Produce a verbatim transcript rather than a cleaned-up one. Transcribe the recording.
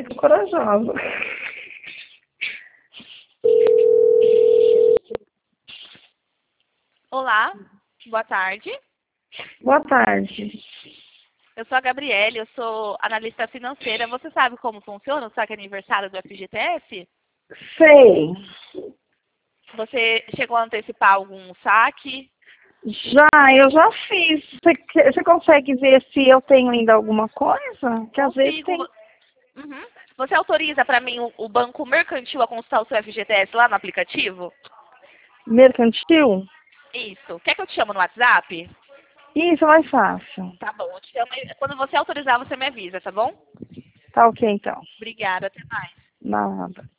muito corajosa. Olá, boa tarde. Boa tarde. Eu sou a Gabriele, eu sou analista financeira. Você sabe como funciona o saque aniversário do F G T S? Sei. Você chegou a antecipar algum saque? Já, eu já fiz. Você, que- você consegue ver se eu tenho ainda alguma coisa? Que às vezes Consigo. tem. Uhum. Você autoriza para mim o, o banco mercantil a consultar o seu F G T S lá no aplicativo? Mercantil? Isso. Quer que eu te chamo no WhatsApp? Isso é mais fácil. Tá bom, eu te chamo. Quando você autorizar, você me avisa, tá bom? Tá ok, então. Obrigada, até mais. Nada.